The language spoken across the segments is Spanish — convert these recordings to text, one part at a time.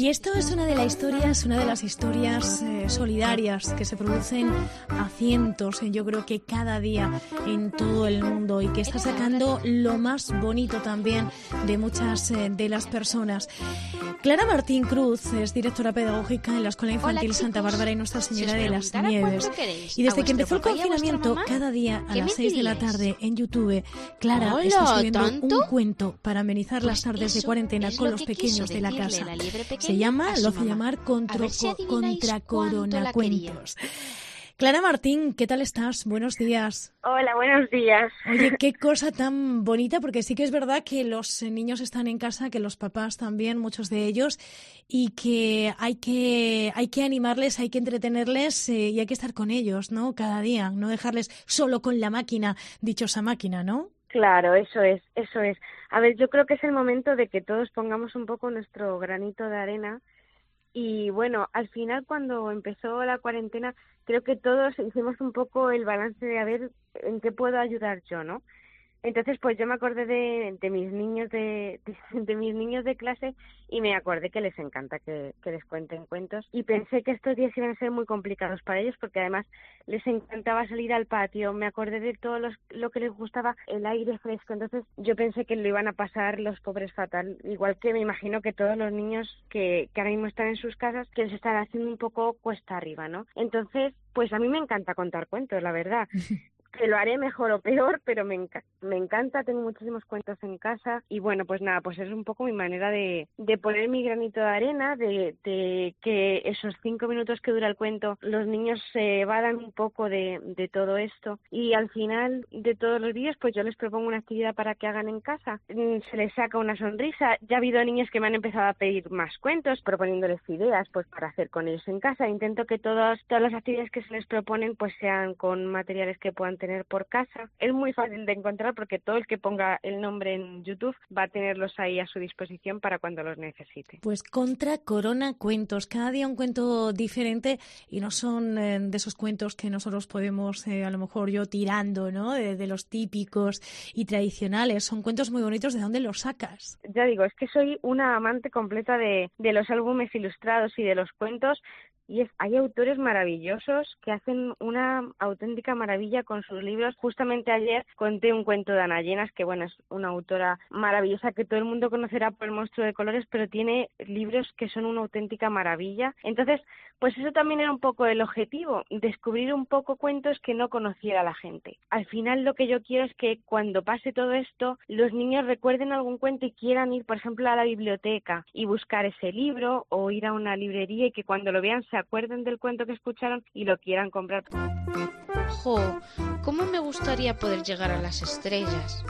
Y esto es una de las historias solidarias que se producen a cientos, yo creo que cada día en todo el mundo, y que está sacando lo más bonito también de muchas de las personas. Clara Martín Cruz es directora pedagógica en la Escuela Infantil Santa Bárbara y Nuestra Señora de las Nieves. Y desde que empezó el confinamiento, cada día a las 6 de la tarde en YouTube, Clara está subiendo un cuento para amenizar las tardes de cuarentena con los pequeños de la casa. Lo hace llamar Contra Coronacuentos. Clara Martín, ¿qué tal estás? Buenos días. Hola, buenos días. Oye, qué cosa tan bonita, porque sí que es verdad que los niños están en casa, que los papás también, muchos de ellos, y que hay que animarles, hay que entretenerles y hay que estar con ellos, ¿no? Cada día, no dejarles solo con la máquina, dichosa máquina, ¿no? Claro, eso es. A ver, yo creo que es el momento de que todos pongamos un poco nuestro granito de arena. Y bueno, al final cuando empezó la cuarentena, creo que todos hicimos un poco el balance de a ver en qué puedo ayudar yo, ¿no? Entonces, pues yo me acordé de mis niños de mis niños de clase y me acordé que les encanta que les cuenten cuentos, y pensé que estos días iban a ser muy complicados para ellos porque además les encantaba salir al patio. Me acordé de todo lo que les gustaba, el aire fresco. Entonces yo pensé que lo iban a pasar los pobres fatal, igual que me imagino que todos los niños que ahora mismo están en sus casas, que les están haciendo un poco cuesta arriba, ¿no? Entonces, pues a mí me encanta contar cuentos, la verdad. Que lo haré mejor o peor, pero me encanta, tengo muchísimos cuentos en casa y bueno, pues nada, pues es un poco mi manera de poner mi granito de arena, de que esos 5 minutos que dura el cuento, los niños se evadan un poco de todo esto, y al final de todos los días pues yo les propongo una actividad para que hagan en casa, se les saca una sonrisa. Ya ha habido niños que me han empezado a pedir más cuentos, proponiéndoles ideas pues para hacer con ellos en casa. Intento que todas las actividades que se les proponen pues sean con materiales que puedan tener por casa. Es muy fácil de encontrar porque todo el que ponga el nombre en YouTube va a tenerlos ahí a su disposición para cuando los necesite. Pues Contra Coronacuentos, cada día un cuento diferente, y no son de esos cuentos que nosotros podemos, a lo mejor yo tirando, ¿no? De los típicos y tradicionales. Son cuentos muy bonitos. ¿De dónde los sacas? Ya digo, es que soy una amante completa de los álbumes ilustrados y de los cuentos. Y hay autores maravillosos que hacen una auténtica maravilla con sus libros. Justamente ayer conté un cuento de Ana Llenas, que bueno, es una autora maravillosa que todo el mundo conocerá por El monstruo de colores, pero tiene libros que son una auténtica maravilla. Entonces, pues eso también era un poco el objetivo, descubrir un poco cuentos que no conociera la gente. Al final lo que yo quiero es que cuando pase todo esto, los niños recuerden algún cuento y quieran ir, por ejemplo, a la biblioteca y buscar ese libro, o ir a una librería y que cuando lo vean se acuerden del cuento que escucharon y lo quieran comprar. ¡Jo! ¿Cómo me gustaría poder llegar a las estrellas?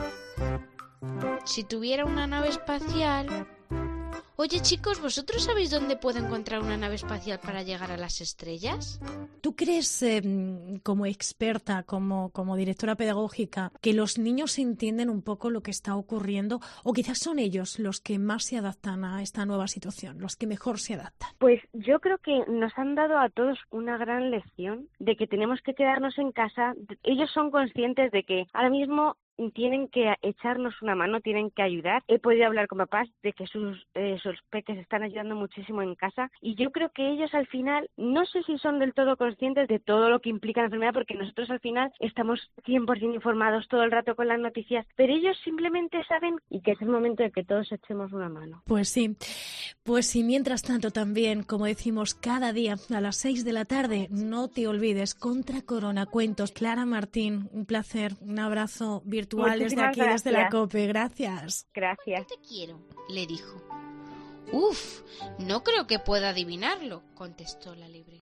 Si tuviera una nave espacial... Oye, chicos, ¿vosotros sabéis dónde puedo encontrar una nave espacial para llegar a las estrellas? ¿Tú crees, como experta, como directora pedagógica, que los niños entienden un poco lo que está ocurriendo, o quizás son ellos los que más se adaptan a esta nueva situación, los que mejor se adaptan? Pues yo creo que nos han dado a todos una gran lección de que tenemos que quedarnos en casa. Ellos son conscientes de que ahora mismo tienen que echarnos una mano, tienen que ayudar. He podido hablar con papás de que sus peques están ayudando muchísimo en casa, y yo creo que ellos al final, no sé si son del todo conscientes de todo lo que implica la enfermedad, porque nosotros al final estamos 100% informados todo el rato con las noticias, pero ellos simplemente saben y que es el momento de que todos echemos una mano. Pues sí, mientras tanto también, como decimos, cada día a las 6 de la tarde, no te olvides, Contra Coronacuentos. Clara Martín, un placer, un abrazo virtual desde aquí, gracias. desde la COPE. Gracias. Gracias. ¿Qué te quiero?, le dijo. Uf, no creo que pueda adivinarlo, contestó la libre.